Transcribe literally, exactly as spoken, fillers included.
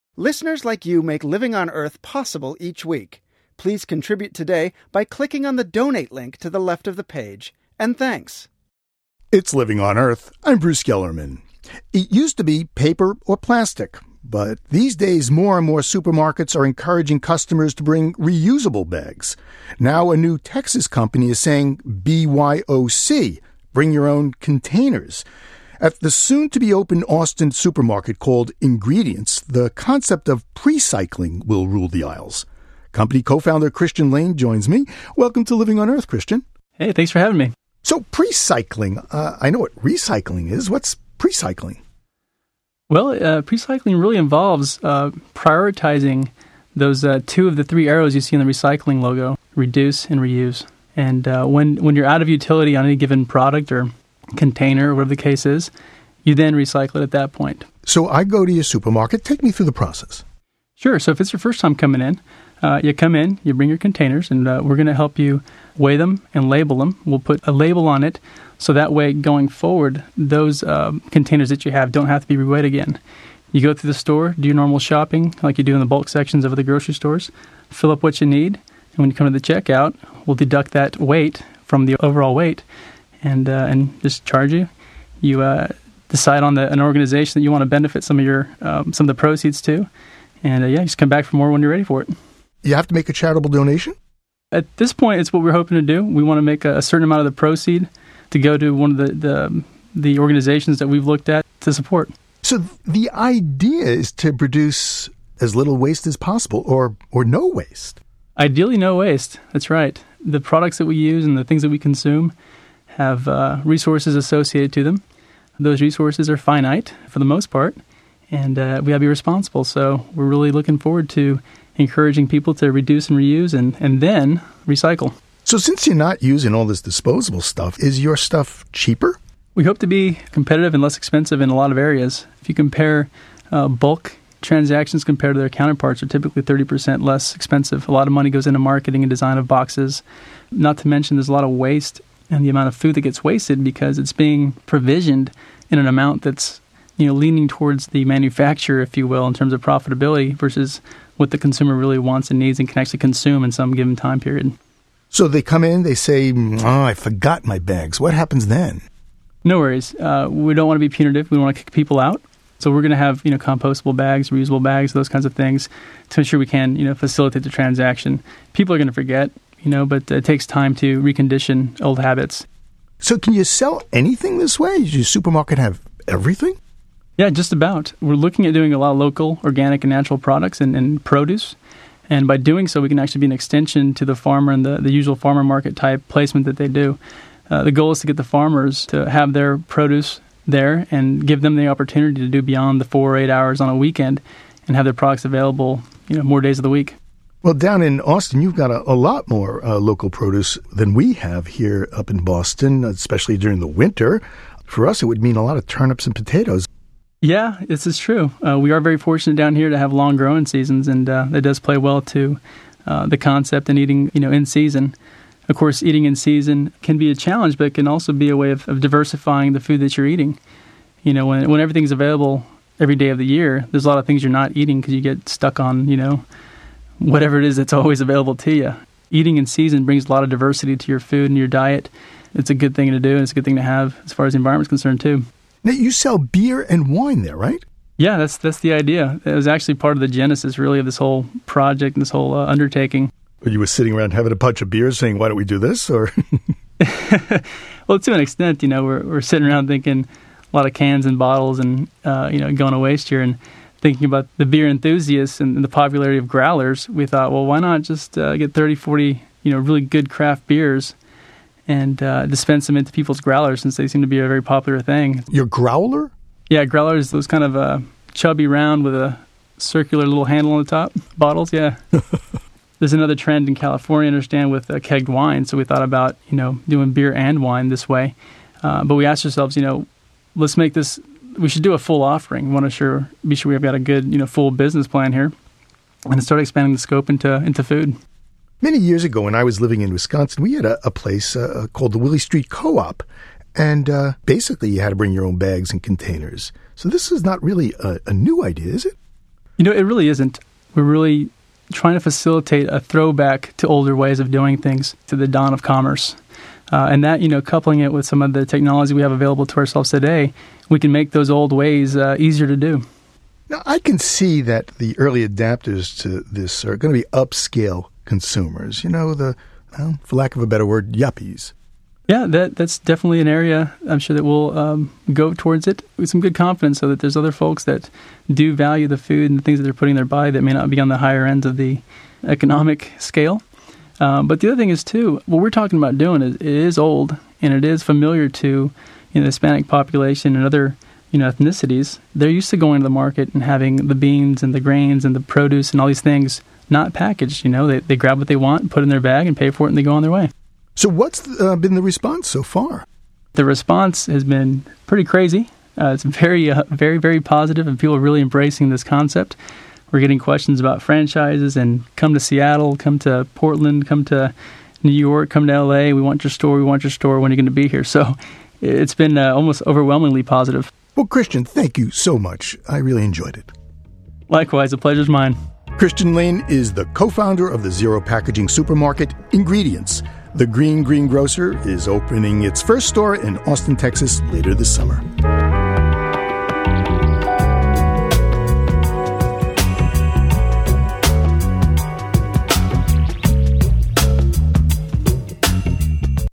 Listeners like you make Living on Earth possible each week. Please contribute today by clicking on the donate link to the left of the page. And thanks. It's Living on Earth. I'm Bruce Gellerman. It used to be paper or plastic, but these days more and more supermarkets are encouraging customers to bring reusable bags. Now a new Texas company is saying B Y O C, bring your own containers. At the soon-to-be-open Austin supermarket called Ingredients, the concept of pre-cycling will rule the aisles. Company co-founder Christian Lane joins me. Welcome to Living on Earth, Christian. Hey, thanks for having me. So pre-cycling, uh, I know what recycling is. What's pre-cycling? Well, uh, pre-cycling really involves uh, prioritizing those uh, two of the three arrows you see in the recycling logo, reduce and reuse. And uh, when, when you're out of utility on any given product or container, or whatever the case is, you then recycle it at that point. So I go to your supermarket. Take me through the process. Sure. So if it's your first time coming in, uh, you come in, you bring your containers, and uh, we're going to help you weigh them and label them. We'll put a label on it, so that way going forward, those uh, containers that you have don't have to be reweighed again. You go through the store, do your normal shopping like you do in the bulk sections of the grocery stores, fill up what you need, and when you come to the checkout, we'll deduct that weight from the overall weight, and uh, and just charge you. You uh, decide on the, an organization that you want to benefit some of your um, some of the proceeds to, and uh, yeah, just come back for more when you're ready for it. You have to make a charitable donation? At this point, it's what we're hoping to do. We want to make a, a certain amount of the proceed to go to one of the, the the organizations that we've looked at to support. So the idea is to produce as little waste as possible, or or no waste. Ideally, no waste. That's right. The products that we use and the things that we consume have uh, resources associated to them. Those resources are finite for the most part, and uh, we have to be responsible. So we're really looking forward to encouraging people to reduce and reuse and, and then recycle. So since you're not using all this disposable stuff, is your stuff cheaper? We hope to be competitive and less expensive in a lot of areas. If you compare uh, bulk transactions compared to their counterparts, are typically thirty percent less expensive. A lot of money goes into marketing and design of boxes. Not to mention there's a lot of waste and the amount of food that gets wasted because it's being provisioned in an amount that's, you know, leaning towards the manufacturer, if you will, in terms of profitability versus what the consumer really wants and needs and can actually consume in some given time period. So they come in, they say, oh, I forgot my bags. What happens then? No worries. Uh, we don't want to be punitive. We don't want to kick people out. So we're going to have, you know, compostable bags, reusable bags, those kinds of things to ensure we can, you know, facilitate the transaction. People are going to forget, you know, but it takes time to recondition old habits. So can you sell anything this way? Does your supermarket have everything? Yeah, just about. We're looking at doing a lot of local, organic, and natural products and, and produce. And by doing so, we can actually be an extension to the farmer and the, the usual farmer market type placement that they do. Uh, the goal is to get the farmers to have their produce there and give them the opportunity to do beyond the four or eight hours on a weekend and have their products available, you know, more days of the week. Well, down in Austin, you've got a, a lot more uh, local produce than we have here up in Boston, especially during the winter. For us, it would mean a lot of turnips and potatoes. Yeah, this is true. Uh, we are very fortunate down here to have long growing seasons, and uh, that does play well to uh, the concept and eating, you know, in season. Of course, eating in season can be a challenge, but it can also be a way of, of diversifying the food that you're eating. You know, when when everything's available every day of the year, there's a lot of things you're not eating because you get stuck on, you know, whatever it is that's always available to you. Eating in season brings a lot of diversity to your food and your diet. It's a good thing to do, and it's a good thing to have as far as the environment's concerned, too. Now, you sell beer and wine there, right? Yeah, that's that's the idea. It was actually part of the genesis, really, of this whole project and this whole uh, undertaking. You were sitting around having a bunch of beers saying, why don't we do this? Or Well, to an extent, you know, we're we're sitting around thinking a lot of cans and bottles and, uh, you know, going to waste here and thinking about the beer enthusiasts and, and the popularity of growlers. We thought, well, why not just uh, get thirty, forty, you know, really good craft beers and uh, dispense them into people's growlers since they seem to be a very popular thing. Your growler? Yeah, growlers, those kind of uh, chubby round with a circular little handle on the top bottles, yeah. There's another trend in California, I understand, with uh, kegged wine. So we thought about, you know, doing beer and wine this way. Uh, but we asked ourselves, you know, let's make this, we should do a full offering. We want to sure, be sure we've got a good, you know, full business plan here and start expanding the scope into into food. Many years ago when I was living in Wisconsin, we had a, a place uh, called the Willie Street Co-op. And uh, basically you had to bring your own bags and containers. So this is not really a, a new idea, is it? You know, it really isn't. We're really trying to facilitate a throwback to older ways of doing things, to the dawn of commerce. Uh, and that, you know, coupling it with some of the technology we have available to ourselves today, we can make those old ways uh, easier to do. Now, I can see that the early adapters to this are going to be upscale consumers, you know, the, well, for lack of a better word, yuppies. Yeah, that that's definitely an area I'm sure that we'll um, go towards it with some good confidence, so that there's other folks that do value the food and the things that they're putting in their body that may not be on the higher ends of the economic scale. Um, but the other thing is, too, what we're talking about doing is it is old, and it is familiar to, you know, the Hispanic population and other, you know, ethnicities. They're used to going to the market and having the beans and the grains and the produce and all these things not packaged. You know, they, they grab what they want, put it in their bag, and pay for it, and they go on their way. So what's uh, been the response so far? The response has been pretty crazy. Uh, it's very, uh, very, very positive, and people are really embracing this concept. We're getting questions about franchises and come to Seattle, come to Portland, come to New York, come to L A. We want your store. We want your store. When are you going to be here? So it's been uh, almost overwhelmingly positive. Well, Christian, thank you so much. I really enjoyed it. Likewise, the pleasure's mine. Christian Lane is the co-founder of the zero packaging supermarket Ingredients. The Green Green Grocer is opening its first store in Austin, Texas later this summer.